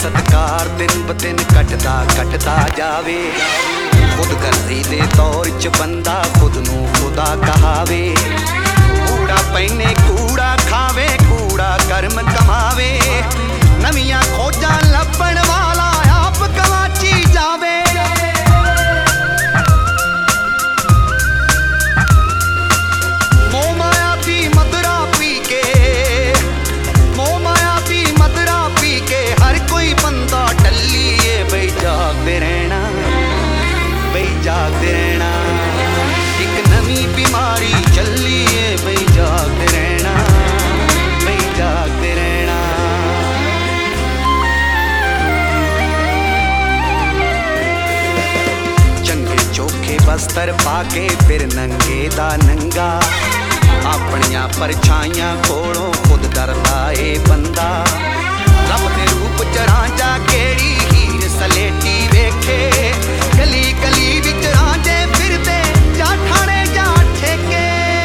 ਸਤਕਾਰ ਦਿਨ ਬ ਦਿਨ ਘਟਦਾ ਜਾਵੇ। ਖੁਦਗਰਜ਼ੀ ਦੇ ਦੌਰ 'ਚ ਬੰਦਾ ਖੁਦ ਨੂੰ ਖੁਦਾ ਕਹਾਵੇ। ਕੂੜਾ ਪੈਨੇ ਕੂੜਾ ਖਾਵੇ, ਕੂੜਾ ਕਰਮ ਕਮਾਵੇ। ਨਵੀਆਂ ਖੋਜਾਂ ਲੱਭਣ ਵਾਲਾ ਆਪ ਗਵਾਚੀ ਜਾਵੇ। ਮੋਹ ਮਾਇਆ ਦੀ ਮਦਰਾ ਪੀ ਕੇ, ਮੋਹ ਮਾਇਆ ਦੀ ਮਦਰਾ ਪੀ ਕੇ ਹਰ ਕੋਈ ਬੰਦਾ ਟੱਲੀਏ। ਬਈ ਜਾਗਦੇ ਰਹਿਣਾ, ਬਈ ਜਾਗਦੇ ਰਹਿਣਾ। ਇੱਕ ਨਵੀਂ ਬਿਮਾਰੀ ਚੱਲੀਏ। ਬਈ ਜਾਗਦੇ ਰਹਿਣਾ, ਬਈ ਜਾਗਦੇ ਰਹਿਣਾ। ਚੰਗੇ ਚੋਖੇ ਬਸਤਰ ਪਾ ਕੇ ਫਿਰ ਨੰਗੇ ਦਾ ਨੰਗਾ। ਆਪਣੀਆਂ ਪਰਛਾਈਆਂ ਕੋਲੋਂ ਖੁਦ ਡਰਦਾ ਏ ਬੰਦਾ। ਰੱਬ ਦੇ ਰੂਪ 'ਚ ਰਾਂਝਾ ਕਿਹੜੀ ਹੀਰ ਸਲੇਟੀ ਵੇਖੇ। ਗਲੀ ਗਲੀ ਵਿੱਚ ਰਾਂਝੇ ਫਿਰਦੇ, ਜਾਂ ਠਾਣੇ ਜਾਂ ਠੇਕੇ।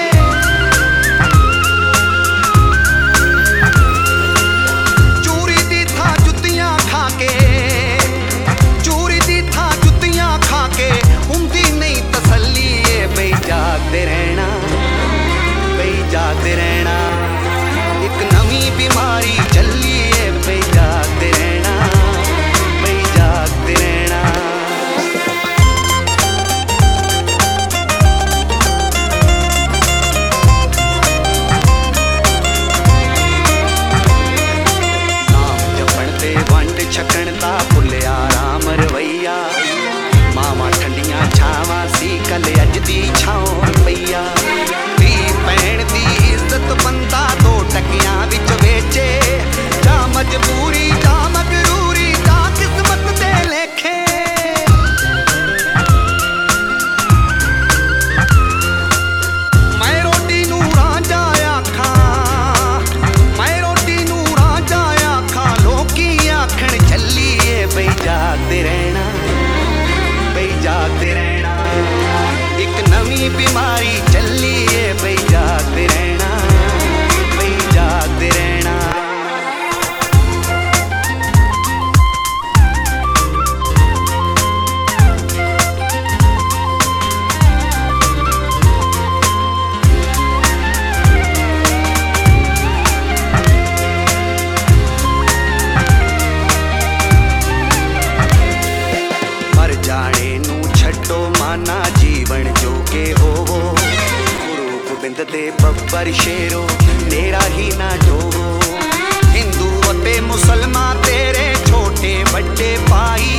ਚੂਰੀ ਦੀ ਥਾਂ ਜੁੱਤੀਆਂ ਖਾ ਕੇ, ਚੂਰੀ ਦੀ ਥਾਂ ਜੁੱਤੀਆਂ ਖਾ ਕੇ ਹੁੰਦੀ ਨਹੀਂ ਤਸੱਲੀ ਏ। ਬਈ ਜਾਗਦੇ ਰਹਿਣਾ, ਬਈ ਜਾਗਦੇ ਰਹਿਣਾ। ਇੱਕ ਨਵੀਂ ਬਿਮਾਰੀ ਚੱਲੀਏ। ਬਈ ਜਾਗਦੇ ਰਹਿਣਾ, ਬਈ ਜਾਗਦੇ ਰਹਿਣਾ। ਨਾਮ ਜਪਣ ਤੇ ਵੰਡ ਛਕਣ ਦਾ ਭੁੱਲਿਆ ਰਾਮ ਰਵਈਆ। ਮਾਵਾਂ ਠੰਡੀਆਂ ਛਾਵਾਂ ਸੀ ਕੱਲ ਅੱਜ ਦੀ ਛਾਂ ਪਈਆ। ਧੀ ਭੈਣ ਦੀ ਇੱਜ਼ਤ ਬੰਦਾ ਦੋ ਟਕਿਆਂ ਵਿੱਚ ਵੇਚੇ। ਜਾਂ ਮਜਬੂਰੀ ਜਾਂ ਮਗਰੂਰੀ ਜਾਂ ਕਿਸਮਤ ਦੇ ਲੇਖੇ। ਮੈਂ ਰੋਟੀ ਨੂੰ ਰਾਂਝਾ ਆਖਾਂ, ਮੈਂ ਰੋਟੀ ਨੂੰ ਰਾਂਝਾ ਆਖਾਂ। ਲੋਕੀ ਆਖਣ ਚੱਲੀਏ। ਬਈ ਜਾਗਦੇ ਰਹਿਣਾ, ਬਈ ਜਾਗਦੇ ਰਹਿਣਾ। ਇੱਕ ਨਵੀਂ ਬਿਮਾਰੀ ਚੱਲੀਏ। ਬਈ ਜਾਗਦੇ ਰਹਿਣਾ, ਬਈ ਜਾਗਦੇ ਰਹਿਣਾ। ਮਰ ਜਾਣੇ ਨੂੰ ਛੱਡੋ ਮਾਨਾ, ਜੀਵਨ ਜੋਗੇ ਹੋਵੋ। ਗੁਰੂ ਗੋਬਿੰਦ ਦੇ ਬੱਬਰ ਸ਼ੇਰੋ, ਤੇਰਾ ਹੀ ਨਾ ਢੋਵੋ। ਹਿੰਦੂ ਅਤੇ ਮੁਸਲਮਾਨ ਤੇਰੇ ਛੋਟੇ ਵੱਡੇ ਭਾਈ।